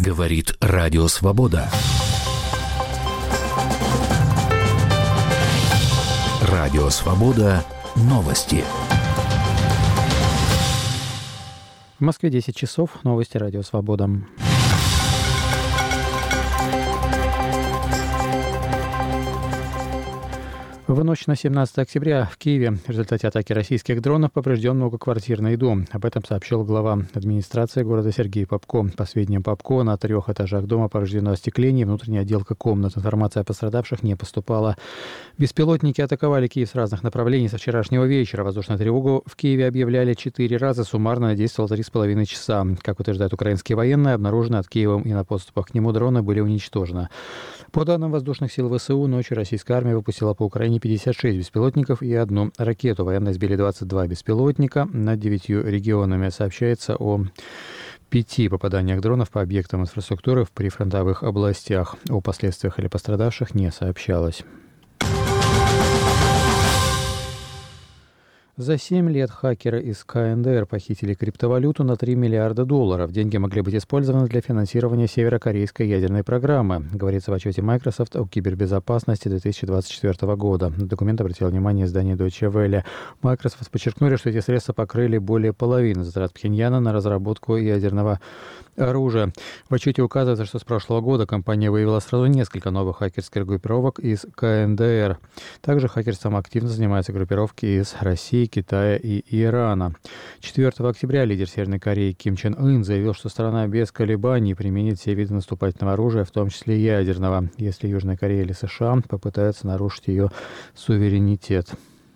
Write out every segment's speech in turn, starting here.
Говорит Радио Свобода. Радио Свобода. Новости. В Москве 10 часов. Новости Радио Свобода. В ночь на 17 октября в Киеве в результате атаки российских дронов поврежден многоквартирный дом. Об этом сообщил глава администрации города Сергей Попко. По сведениям Попко, на 3 этажах дома повреждено остекление и внутренняя отделка комнат. Информация о пострадавших не поступала. Беспилотники атаковали Киев с разных направлений со вчерашнего вечера. Воздушную тревогу в Киеве объявляли 4 раза, суммарно действовало 3,5 часа. Как утверждают украинские военные, обнаружено над Киевом и на подступах к нему дроны были уничтожены. По данным воздушных сил ВСУ, ночью российская армия выпустила по Украине 56 беспилотников и 1 ракету. Военные сбили 22 беспилотника. Над 9 регионами сообщается о 5 попаданиях дронов по объектам инфраструктуры в прифронтовых областях. О последствиях или пострадавших не сообщалось. За 7 лет хакеры из КНДР похитили криптовалюту на $3 миллиарда. Деньги могли быть использованы для финансирования северокорейской ядерной программы, говорится в отчете Microsoft о кибербезопасности 2024 года. На документ обратил внимание издание Deutsche Welle. Microsoft подчеркнули, что эти средства покрыли более половины затрат Пхеньяна на разработку ядерного оружия. В отчете указывается, что с прошлого года компания выявила сразу несколько новых хакерских группировок из КНДР. Также хакерством активно занимаются группировки из России, Китая и Ирана. 4 октября лидер Северной Кореи Ким Чен Ын заявил, что страна без колебаний применит все виды наступательного оружия, в том числе ядерного, если Южная Корея или США попытаются нарушить ее суверенитет.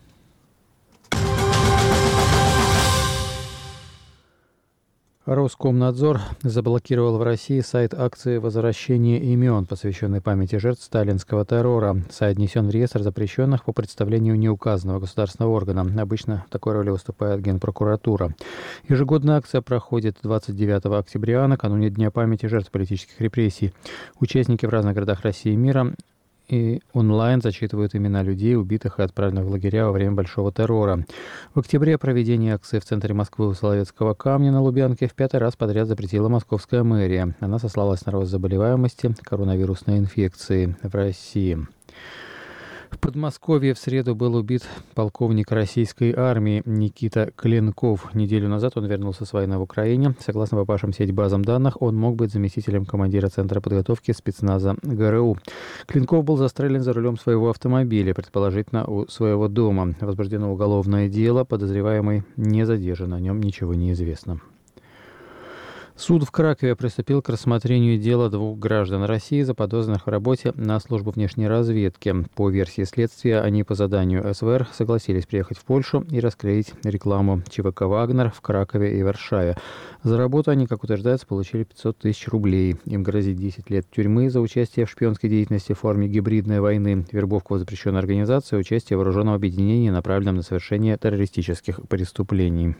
Роскомнадзор заблокировал в России сайт акции «Возвращение имен», посвященной памяти жертв сталинского террора. Сайт внесен в реестр запрещенных по представлению неуказанного государственного органа. Обычно в такой роли выступает Генпрокуратура. Ежегодная акция проходит 29 октября, накануне Дня памяти жертв политических репрессий. Участники в разных городах России и мира и онлайн зачитывают имена людей, убитых и отправленных в лагеря во время Большого террора. В октябре проведение акции в центре Москвы у Соловецкого камня на Лубянке в 5-й раз подряд запретила московская мэрия. Она сослалась на рост заболеваемости коронавирусной инфекции в России. В Подмосковье в среду был убит полковник российской армии Никита Кленков. Неделю назад он вернулся с войны в Украине. Согласно попавшим в сеть базам данных, он мог быть заместителем командира Центра подготовки спецназа ГРУ. Кленков был застрелен за рулем своего автомобиля, предположительно у своего дома. Возбуждено уголовное дело, подозреваемый не задержан, о нем ничего не известно. Суд в Кракове приступил к рассмотрению дела 2 граждан России, заподозренных в работе на службу внешней разведки. По версии следствия, они по заданию СВР согласились приехать в Польшу и расклеить рекламу ЧВК «Вагнер» в Кракове и Варшаве. За работу они, как утверждается, получили 500 тысяч рублей. Им грозит 10 лет тюрьмы за участие в шпионской деятельности в форме гибридной войны, вербовку в запрещенной организации, участие в вооруженном объединении, направленном на совершение террористических преступлений.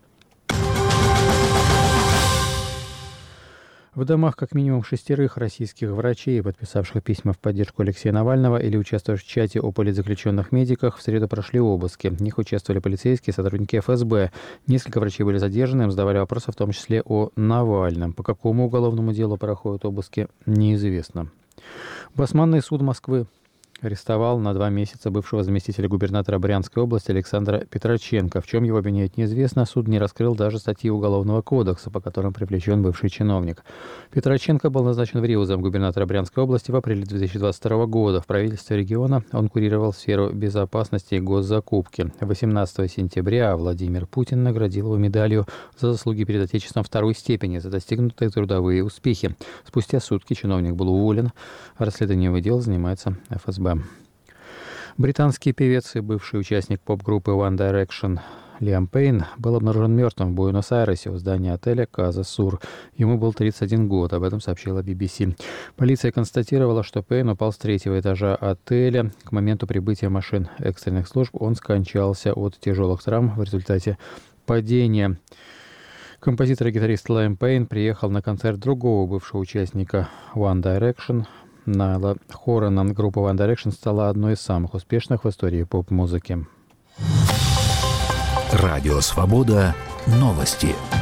В домах как минимум 6 российских врачей, подписавших письма в поддержку Алексея Навального или участвовавших в чате о политзаключенных медиках, в среду прошли обыски. В них участвовали полицейские, сотрудники ФСБ. Несколько врачей были задержаны, им задавали вопросы, в том числе о Навальном. По какому уголовному делу проходят обыски, неизвестно. Басманный суд Москвы арестовал на 2 месяца бывшего заместителя губернатора Брянской области Александра Петроченко. В чем его обвиняют, неизвестно. Суд не раскрыл даже статьи Уголовного кодекса, по которым привлечен бывший чиновник. Петроченко был назначен в Рио замгубернатора Брянской области в апреле 2022 года. В правительстве региона он курировал сферу безопасности и госзакупки. 18 сентября Владимир Путин наградил его медалью за заслуги перед Отечеством 2-й степени за достигнутые трудовые успехи. Спустя сутки чиновник был уволен. Расследованием дела занимается ФСБ. Британский певец и бывший участник поп-группы One Direction Лиам Пейн был обнаружен мертвым в Буэнос-Айресе у здания отеля Каза Сур. Ему был 31 год, об этом сообщила BBC. Полиция констатировала, что Пейн упал с 3-го этажа отеля. К моменту прибытия машин экстренных служб он скончался от тяжелых травм в результате падения. Композитор и гитарист Лиам Пейн приехал на концерт другого бывшего участника One Direction Найла Хорана. Группа One Direction стала одной из самых успешных в истории поп-музыки. Радио Свобода. Новости.